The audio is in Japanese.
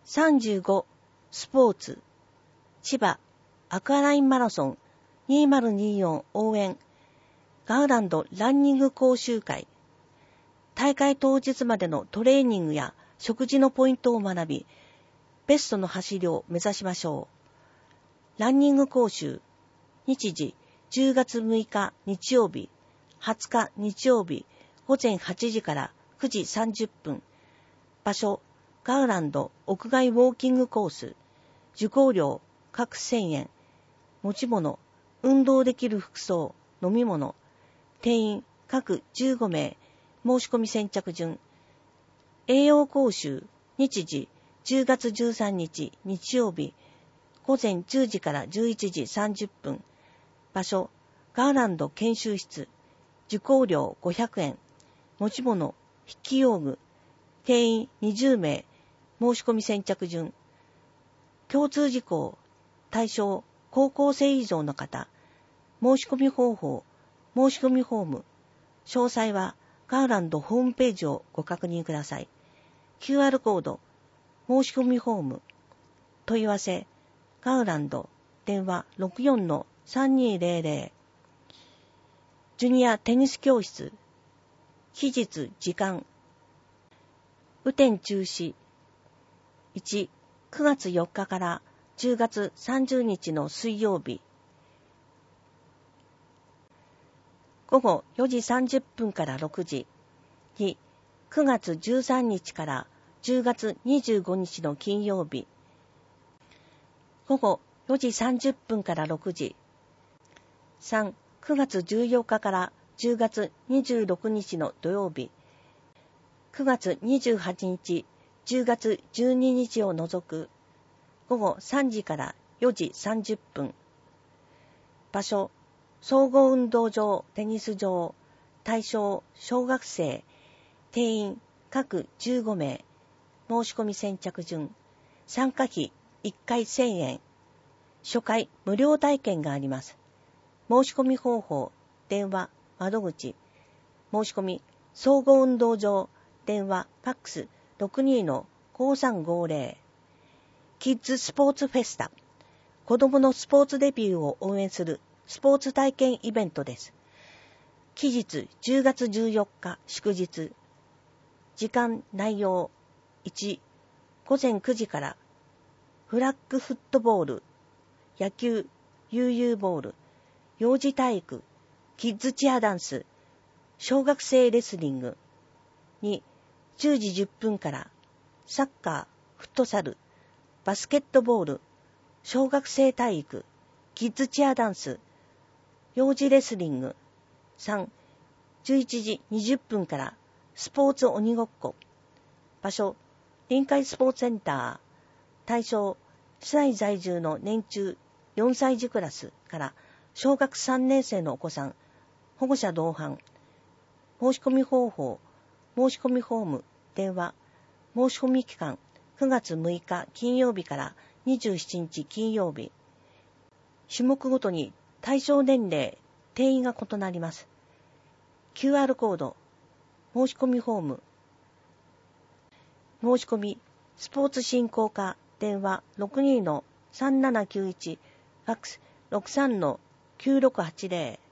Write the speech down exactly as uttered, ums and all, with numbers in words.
さんじゅうごスポーツ千葉アクアラインマラソンにせんにじゅうよん応援ガウランドランニング講習会。大会当日までのトレーニングや食事のポイントを学び、ベストの走りを目指しましょう。ランニング講習。日時じゅうがつむいか日曜日、はつか日曜日、ごぜんはちじからくじさんじゅっぷん。場所、ガウランド屋外ウォーキングコース。受講料、各せんえん。持ち物、運動できる服装、飲み物。定員、各じゅうごめい。申し込み先着順。栄養講習。日時、じゅうがつじゅうさんにち日曜日。ごぜんじゅうじからじゅういちじさんじゅっぷん。場所、ガウランド研修室。受講料ごひゃくえん。持ち物、筆記用具。定員にじゅうめい。申し込み先着順。共通事項。対象、高校生以上の方。申し込み方法。申し込みフォーム。詳細はガウランドホームページをご確認ください。キューアール コード。申し込みフォーム。問い合わせ。ガウランド。電話 ろくよんのさんにーぜろぜろ。ジュニアテニス教室。期日、時間。雨天中止。いち、くがつよっかからじゅうがつさんじゅうにちの水曜日。ごごよじさんじゅっぷんからろくじ。に、くがつじゅうさんにちからじゅうがつにじゅうごにちの金曜日。ごごよじさんじゅっぷんからろくじ。さん、くがつじゅうよっかからじゅうがつにじゅうろくにちの土曜日。くがつにじゅうはちにち、じゅうがつじゅうににちを除く。ごごさんじからよじさんじゅっぷん。場所、総合運動場、テニス場。対象、小学生。定員、各じゅうごめい。申し込み先着順。参加費、いっかいせんえん。初回、無料体験があります。申し込み方法、電話、窓口。申し込み、総合運動場、電話、ファックス、ろくにーのごさんごぜろ。キッズスポーツフェスタ。子供のスポーツデビューを応援するスポーツ体験イベントです。期日じゅうがつじゅうよっか祝日。時間内容いち、ごぜんくじからフラッグフットボール、野球、悠々ボール、幼児体育、キッズチアダンス、小学生レスリング。に、じゅうじじゅっぷんからサッカー、フットサル、バスケットボール、小学生体育、キッズチアダンス、幼児レスリング。さん、じゅういちじにじゅっぷんからスポーツ鬼ごっこ。場所、臨海スポーツセンター。対象、市内在住の年中よんさいじクラスから小学さんねんせいのお子さん、保護者同伴。申し込み方法、申し込みフォーム、電話。申し込み期間、くがつむいか金曜日からにじゅうしちにち金曜日。種目ごとに対象年齢、定員が異なります。キューアール コード、申し込みフォーム。申し込み、スポーツ振興課、電話 ろくにーのさんななきゅういち、ファックス ろくさんのきゅうろくはちぜろ。